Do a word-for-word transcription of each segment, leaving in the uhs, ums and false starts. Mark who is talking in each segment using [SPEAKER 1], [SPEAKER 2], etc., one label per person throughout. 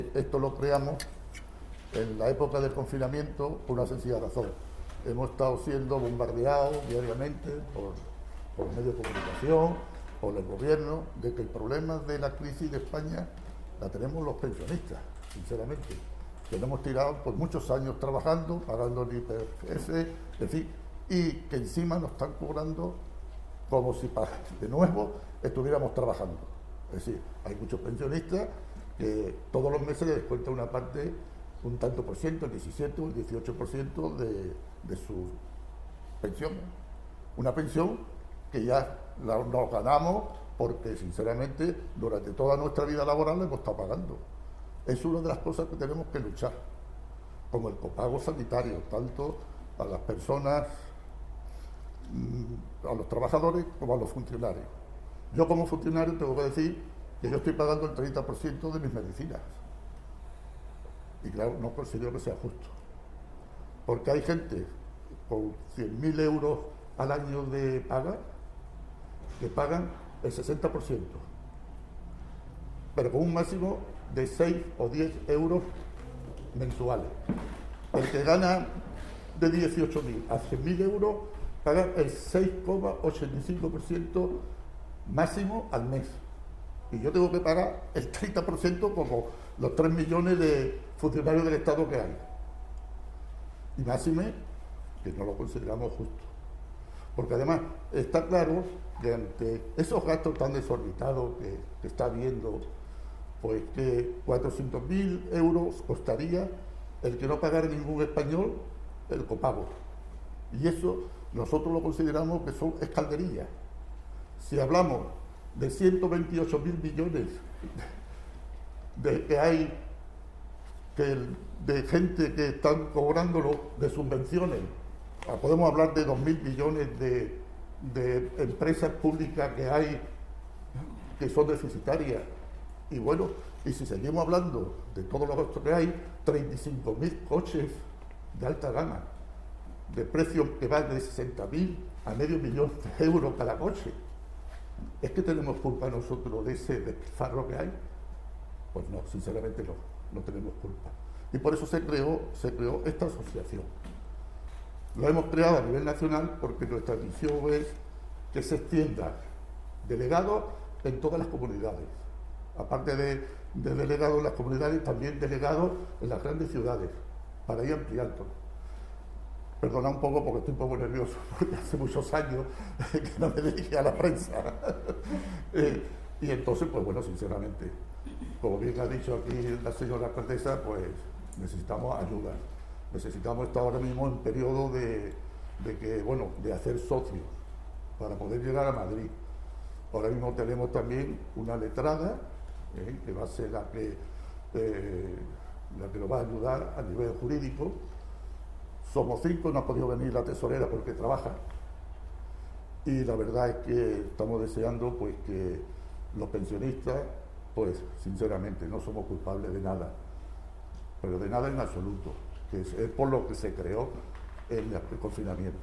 [SPEAKER 1] Esto lo creamos en la época del confinamiento por una sencilla razón. Hemos estado siendo bombardeados diariamente por, por medios de comunicación, por el gobierno, de que el problema de la crisis de España la tenemos los pensionistas, sinceramente. Que lo hemos tirado por muchos años trabajando, pagando el I P F, en fin, y que encima nos están cobrando como si de nuevo estuviéramos trabajando. Es decir, hay muchos pensionistas que todos los meses les descuentan una parte, un tanto por ciento, el diecisiete o el dieciocho por ciento de, de su pensión. Una pensión que ya la, nos ganamos porque, sinceramente, durante toda nuestra vida laboral la hemos estado pagando. Es una de las cosas que tenemos que luchar, como el copago sanitario, tanto a las personas, a los trabajadores como a los funcionarios. Yo como funcionario tengo que decir que yo estoy pagando el treinta por ciento de mis medicinas. Y claro, no considero que sea justo. Porque hay gente con cien mil euros al año de paga que pagan el sesenta por ciento. Pero con un máximo de seis o diez euros mensuales. El que gana de dieciocho mil a cien mil euros paga el seis coma ochenta y cinco por ciento máximo al mes. Y yo tengo que pagar el treinta por ciento como los tres millones de funcionarios del Estado que hay. Y máxime que no lo consideramos justo. Porque además está claro que ante esos gastos tan desorbitados que, que está habiendo, pues que cuatrocientos mil euros costaría el que no pagara ningún español el copago. Y eso nosotros lo consideramos que son escalderillas. Si hablamos de ciento veintiocho mil millones de, que hay que, de gente que están cobrándolo de subvenciones, podemos hablar de dos mil millones de, de empresas públicas que hay que son deficitarias. Y bueno, y si seguimos hablando de todos los gastos que hay, treinta y cinco mil coches de alta gama, de precios que van de sesenta mil a medio millón de euros cada coche. ¿Es que tenemos culpa nosotros de ese despilfarro que hay? Pues no, sinceramente no, no tenemos culpa. Y por eso se creó, se creó esta asociación. Lo hemos creado a nivel nacional porque nuestra misión es que se extienda delegados en todas las comunidades. Aparte de, de delegados en las comunidades, también delegados en las grandes ciudades, para ir ampliando. Perdona un poco porque estoy un poco nervioso, porque hace muchos años que no me dirigí a la prensa. eh, y entonces, pues bueno, sinceramente, como bien ha dicho aquí la señora alcaldesa, pues necesitamos ayuda. Necesitamos estar ahora mismo en periodo de, de que, bueno, de hacer socios para poder llegar a Madrid. Ahora mismo tenemos también una letrada, eh, que va a ser la que, eh, la que nos va a ayudar a nivel jurídico. Somos cinco, no ha podido venir la tesorera porque trabaja. Y la verdad es que estamos deseando pues que los pensionistas, pues sinceramente, no somos culpables de nada, pero de nada en absoluto, que es, es por lo que se creó el, el confinamiento.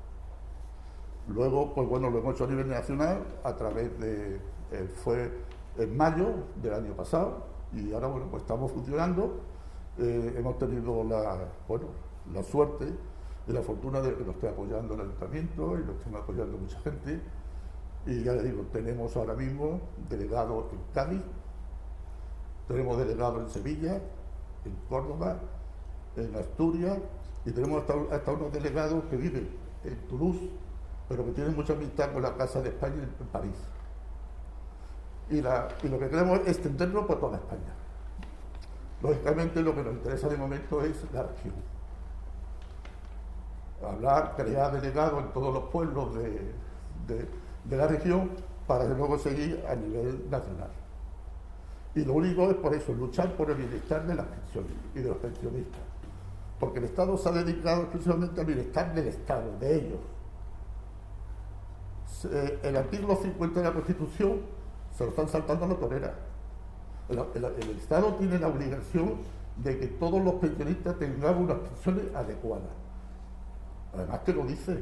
[SPEAKER 1] Luego, pues bueno, lo hemos hecho a nivel nacional a través de, eh, fue en mayo del año pasado, y ahora, bueno, pues estamos funcionando. Eh, hemos tenido la, bueno, la suerte y la fortuna de que nos esté apoyando el ayuntamiento y nos estén apoyando mucha gente. Y ya les digo, tenemos ahora mismo delegados en Cádiz, tenemos delegados en Sevilla, en Córdoba, en Asturias, y tenemos hasta, hasta unos delegados que viven en Toulouse, pero que tienen mucha amistad con la Casa de España en París. Y, la, y lo que queremos es extenderlo por toda España. Lógicamente lo que nos interesa de momento es la región. Hablar, crear delegados en todos los pueblos de, de, de la región para luego seguir a nivel nacional. Y lo único es por eso, luchar por el bienestar de las pensiones y de los pensionistas. Porque el Estado se ha dedicado exclusivamente al bienestar del Estado, de ellos. El artículo cincuenta de la Constitución se lo están saltando a la torera. El, el, el Estado tiene la obligación de que todos los pensionistas tengan unas pensiones adecuadas. Además que lo dice.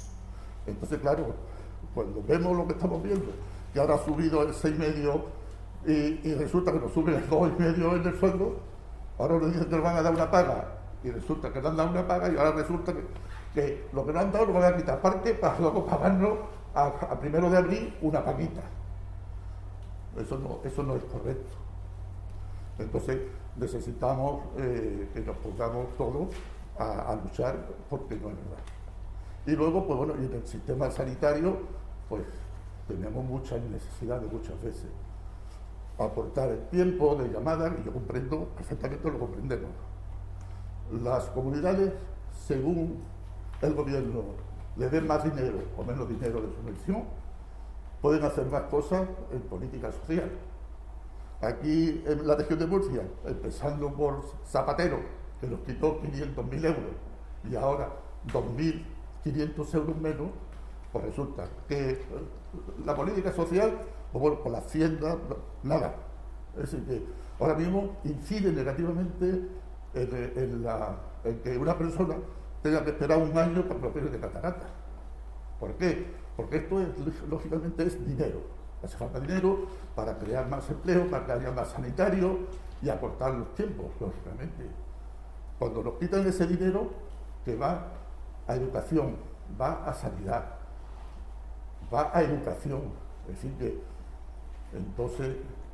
[SPEAKER 1] Entonces, claro, cuando vemos lo que estamos viendo, que ahora ha subido el seis coma cinco y, y resulta que nos suben el dos y medio en el sueldo, ahora nos dicen que nos van a dar una paga, y resulta que nos han dado una paga, y ahora resulta que, que lo que nos han dado lo van a quitar parte para luego pagarnos a, a primero de abril una paguita. Eso no, eso no es correcto. Entonces necesitamos eh, que nos pongamos todos a, a luchar, porque no es verdad. Y luego, pues bueno, y en el sistema sanitario, pues tenemos muchas necesidades muchas veces. Aportar el tiempo de llamadas, y yo comprendo, perfectamente lo comprendemos. Las comunidades, según el gobierno le den más dinero o menos dinero de subvención, pueden hacer más cosas en política social. Aquí en la región de Murcia, empezando por Zapatero, que nos quitó quinientos mil euros, y ahora dos mil quinientos euros menos, pues resulta que la política social, pues bueno, por la hacienda, nada. Es decir, que ahora mismo incide negativamente en, en, la, en que una persona tenga que esperar un año para que lo operen de catarata. ¿Por qué? Porque esto, es, lógicamente, es dinero. Hace falta dinero para crear más empleo, para que haya más sanitarios y acortar los tiempos, lógicamente. Cuando nos quitan ese dinero, que va a educación, va a sanidad, va a educación, es decir que entonces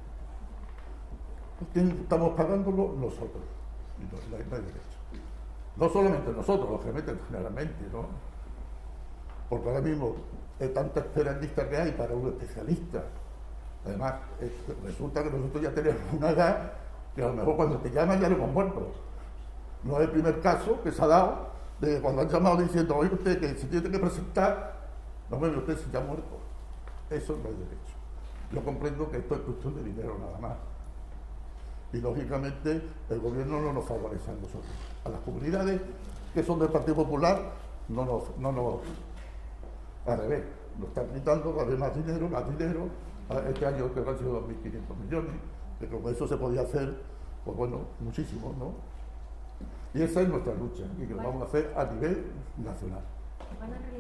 [SPEAKER 1] estamos pagándolo nosotros, y no, no hay derecho. No solamente nosotros, lógicamente, generalmente, ¿no? Porque ahora mismo es tanta espera en lista que hay para un especialista. Además, es, resulta que nosotros ya tenemos una edad que a lo mejor cuando te llaman ya lo hemos muerto. No es el primer caso que se ha dado de cuando han llamado diciendo, oye usted que se tiene que presentar, no me usted se ya ha muerto. Eso no es derecho. Yo comprendo que esto es cuestión de dinero nada más. Y lógicamente el gobierno no nos favorece a nosotros. A las comunidades que son del Partido Popular no nos, no nos al revés, nos están quitando cada vez más dinero, más dinero. Este año creo que han sido dos mil quinientos millones, que con eso se podía hacer, pues bueno, muchísimo, ¿no? Y esa es nuestra lucha, y que lo vamos a hacer a nivel nacional.